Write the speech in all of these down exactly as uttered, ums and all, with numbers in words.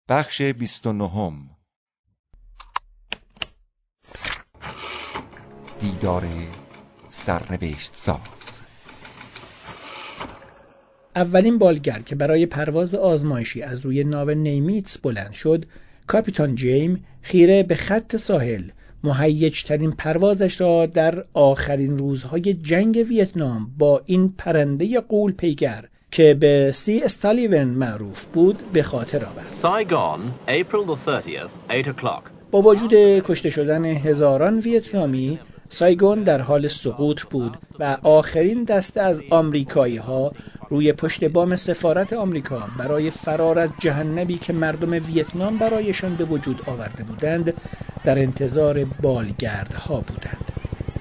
بخش بیست و نهم. دیدار سرنوشت ساز. اولین بالگرد که برای پرواز آزمایشی از روی ناو نیمیتس بلند شد، کاپیتان جیم خیره به خط ساحل مهیج ترین پروازش را در آخرین روزهای جنگ ویتنام با این پرنده غول پیکر که به سی استالیون معروف بود به خاطر آورد. سایگون، اپریل thirtieth, eight o'clock. با وجود کشته شدن هزاران ویتنامی، سایگون در حال سقوط بود و آخرین دسته از آمریکایی ها روی پشت بام سفارت آمریکا برای فرار از جهنمی که مردم ویتنام برایشان به وجود آورده بودند در انتظار بالگردها بودند.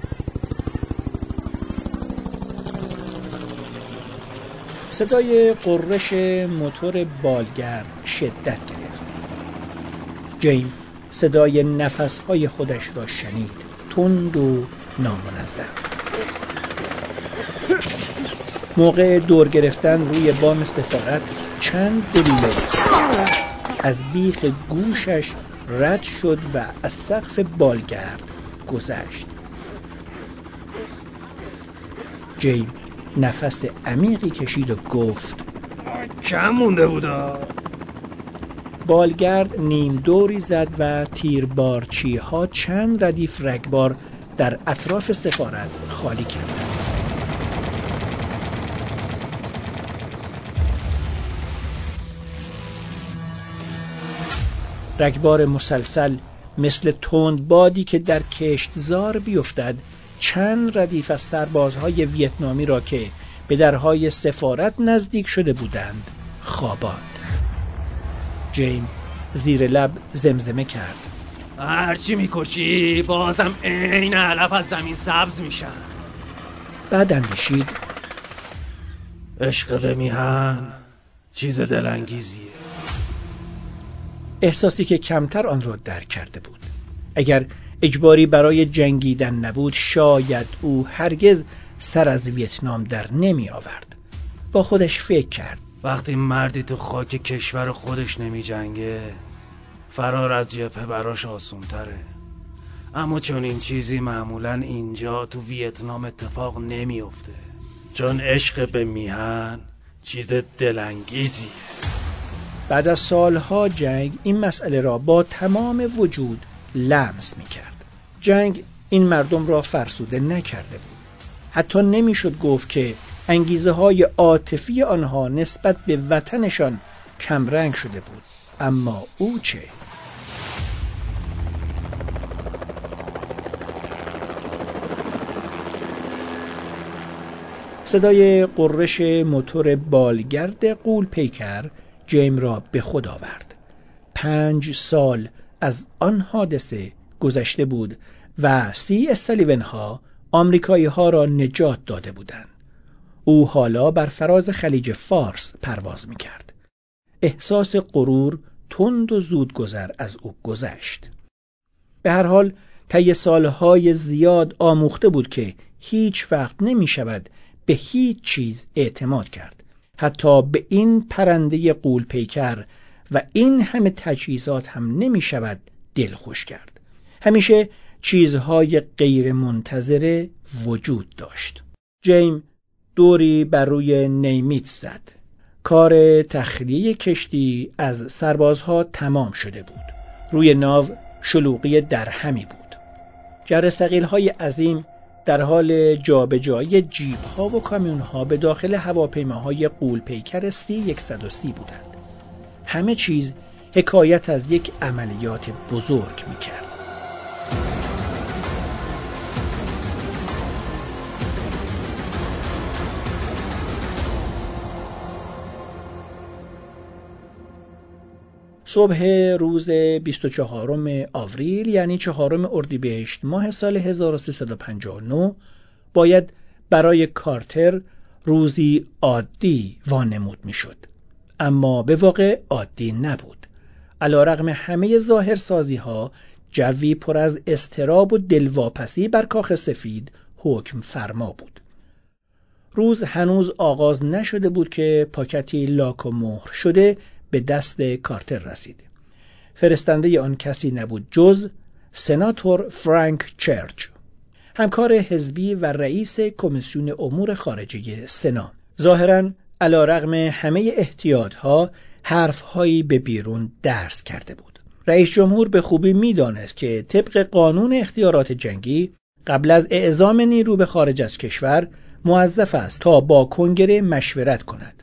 صدای غرش موتور بالگرد شدت گرفت. جیم صدای نفسهای خودش را شنید، تند و نامنظم. موقع دور گرفتن روی بام سفارت چند دلیل از بیخ گوشش رد شد و از سقف بالگرد گذشت. جیم نفس عمیقی کشید و گفت کم مونده بودا. بالگرد نیم دوری زد و تیربارچی ها چند ردیف رگبار در اطراف سفارت خالی کردند. رگبار مسلسل مثل تندبادی که در کشتزار بیفتد چند ردیف از سربازهای ویتنامی را که به درهای سفارت نزدیک شده بودند خواباند. جیم زیر لب زمزمه کرد هرچی میکشی بازم عین علف از زمین سبز میشن. بعد اندیشید عشق به میهن چیز دلانگیزیه. احساسی که کمتر آن را درک کرده بود. اگر اجباری برای جنگیدن نبود شاید او هرگز سر از ویتنام در نمی آورد. با خودش فکر کرد وقتی مردی تو خاک کشور خودش نمی جنگه فرار از جبهه براش آسون تره. اما چون این چیزی معمولاً اینجا تو ویتنام اتفاق نمی افته، چون عشق به میهن چیز دلانگیزیه. بعد از سالها جنگ این مسئله را با تمام وجود لمس می کرد. جنگ این مردم را فرسوده نکرده بود. حتی نمی شد گفت که انگیزه های عاطفی آنها نسبت به وطنشان کمرنگ شده بود. اما او چه؟ صدای غرش موتور بالگرد غول پیکر جیم را به خود آورد. پنج سال از آن حادثه گذشته بود و سی استالیون ها آمریکایی ها را نجات داده بودند. او حالا بر فراز خلیج فارس پرواز می کرد. احساس غرور تند و زود گذر از او گذشت. به هر حال طی سالهای زیاد آموخته بود که هیچ وقت نمی شود به هیچ چیز اعتماد کرد. حتی به این پرنده غول پیکر و این همه تجهیزات هم نمی شود دل خوش کرد. همیشه چیزهای غیر منتظره وجود داشت. جیم دوری بر روی نیمیتس زد. کار تخلیه کشتی از سربازها تمام شده بود. روی ناو شلوغی درهمی بود. جرثقیل‌های عظیم در حال جابجایی جیپ‌ها و کامیون‌ها به داخل هواپیماهای غول پیکر سی صد و سی بودند. همه چیز حکایت از یک عملیات بزرگ می‌کرد. صبح روز بیست و چهارم آوریل یعنی چهارم اردیبهشت ماه سال هزار و سیصد و پنجاه و نه باید برای کارتر روزی عادی وانمود میشد. اما به واقع عادی نبود. علیرغم همه ظاهرسازی ها جوی پر از اضطراب و دلواپسی بر کاخ سفید حکم فرما بود. روز هنوز آغاز نشده بود که پاکتی لاک و مهر شده به دست کارتر رسید. فرستنده آن کسی نبود جز سناتور فرانک چرچ، همکار حزبی و رئیس کمیسیون امور خارجه سنا. ظاهراً علیرغم همه احتیاطها حرفهایی به بیرون درز کرده بود. رئیس جمهور به خوبی می‌دانست که طبق قانون اختیارات جنگی قبل از اعزام نیرو به خارج از کشور موظف است تا با کنگره مشورت کند.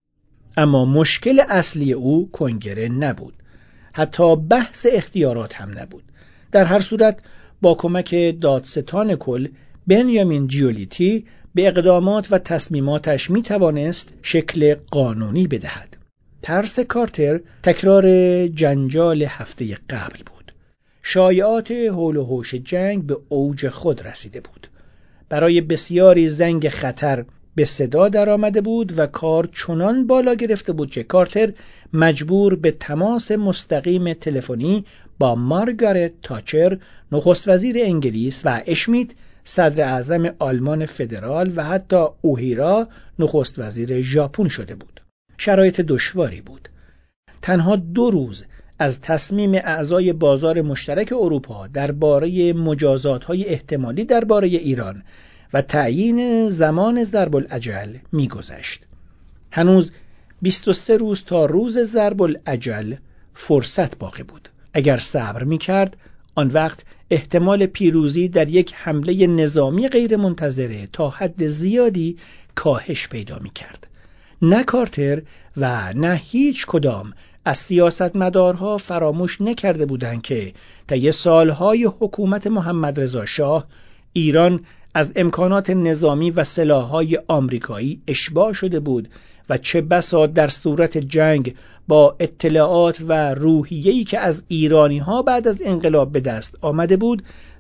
اما مشکل اصلی او کنگره نبود. حتی بحث اختیارات هم نبود. در هر صورت با کمک دادستان کل بنیامین جیولیتی به اقدامات و تصمیماتش می توانست شکل قانونی بدهد. ترس کارتر تکرار جنجال هفته قبل بود. شایعات حول و حوش جنگ به اوج خود رسیده بود. برای بسیاری زنگ خطر به صدا در آمده بود و کار چنان بالا گرفته بود که کارتر مجبور به تماس مستقیم تلفنی با مارگارت تاچر نخست وزیر انگلیس و اشمیت صدر اعظم آلمان فدرال و حتی اوهیرا نخست وزیر ژاپن شده بود. شرایط دشواری بود. تنها دو روز از تصمیم اعضای بازار مشترک اروپا درباره مجازات‌های احتمالی درباره ایران و تعیین زمان ضرب الاجل می‌گذشت. هنوز بیست و سه روز تا روز ضرب الاجل فرصت باقی بود. اگر صبر می‌کرد، آن وقت احتمال پیروزی در یک حمله نظامی غیرمنتظره تا حد زیادی کاهش پیدا می‌کرد. نه کارتر و نه هیچ کدام از سیاستمدارها فراموش نکرده بودند که طی سالهای حکومت محمد رضا شاه ایران از امکانات نظامی و سلاح‌های آمریکایی اشباع شده بود و چه بسا در صورت جنگ با اطلاعات و روحیه‌ای که از ایرانی‌ها بعد از انقلاب به دست آمده بود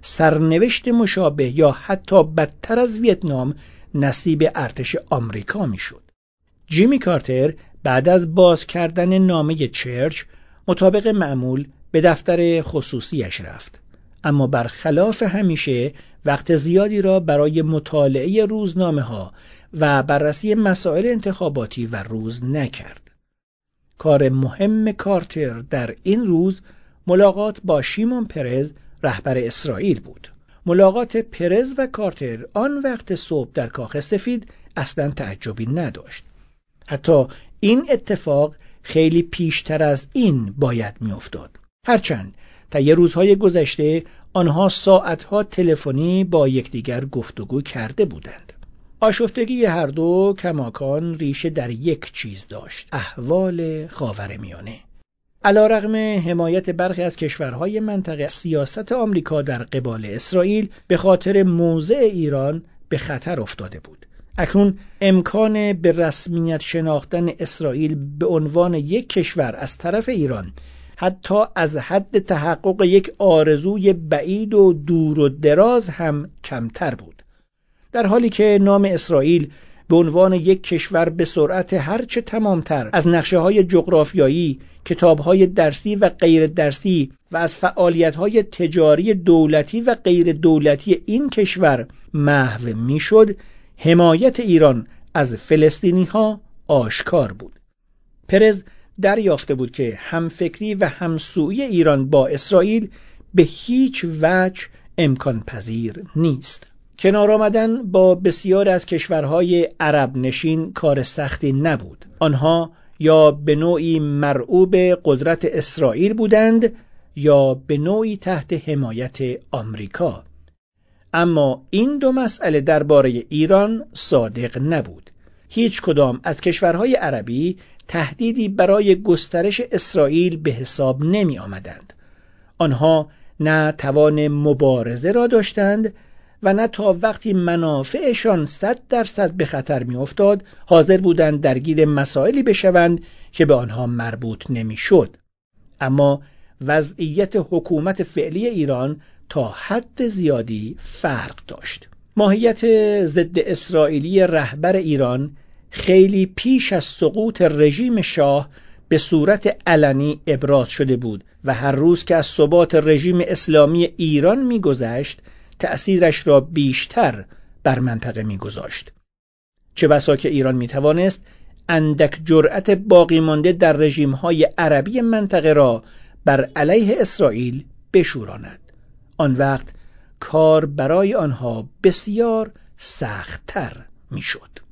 سرنوشت مشابه یا حتی بدتر از ویتنام نصیب ارتش آمریکا میشد. جیمی کارتر بعد از باز کردن نامه چرچ مطابق معمول به دفتر خصوصیش رفت، اما برخلاف همیشه وقت زیادی را برای مطالعه روزنامه‌ها و بررسی مسائل انتخاباتی و روز نکرد. کار مهم کارتر در این روز ملاقات با شیمون پرز رهبر اسرائیل بود. ملاقات پرز و کارتر آن وقت صبح در کاخ سفید اصلا تعجبی نداشت. حتی این اتفاق خیلی پیشتر از این باید میافتاد. هرچند طی روزهای گذشته آنها ساعتها تلفنی با یکدیگر گفتگو کرده بودند. آشفتگی هر دو کماکان ریشه در یک چیز داشت: احوال خاورمیانه. علیرغم حمایت برخی از کشورهای منطقه سیاست آمریکا در قبال اسرائیل به خاطر موضع ایران به خطر افتاده بود. اکنون امکان به رسمیت شناختن اسرائیل به عنوان یک کشور از طرف ایران حتی از حد تحقق یک آرزوی بعید و دور و دراز هم کمتر بود. در حالی که نام اسرائیل به عنوان یک کشور به سرعت هرچه تمامتر از نقشه‌های جغرافیایی، کتاب‌های درسی و غیر درسی و از فعالیت‌های تجاری دولتی و غیر دولتی این کشور محو می‌شد، حمایت ایران از فلسطینی‌ها آشکار بود. پرز دریافته بود که همفکری و همسویی ایران با اسرائیل به هیچ وجه امکان پذیر نیست. کنار آمدن با بسیار از کشورهای عرب نشین کار سختی نبود. آنها یا به نوعی مرعوب قدرت اسرائیل بودند یا به نوعی تحت حمایت آمریکا. اما این دو مسئله درباره ایران صادق نبود. هیچ کدام از کشورهای عربی تهدیدی برای گسترش اسرائیل به حساب نمی آمدند. آنها نه توان مبارزه را داشتند و نه تا وقتی منافعشان صد درصد به خطر می افتاد حاضر بودند درگیر مسائلی بشوند که به آنها مربوط نمی شد. اما وضعیت حکومت فعلی ایران تا حد زیادی فرق داشت. ماهیت ضد اسرائیلی رهبر ایران خیلی پیش از سقوط رژیم شاه به صورت علنی ابراز شده بود و هر روز که از ثبات رژیم اسلامی ایران می‌گذشت تأثیرش را بیشتر بر منطقه می‌گذاشت. چه بسا که ایران می‌توانست اندک جرأت باقی مانده در رژیم‌های عربی منطقه را بر علیه اسرائیل بشوراند. آن وقت کار برای آنها بسیار سخت‌تر می‌شد.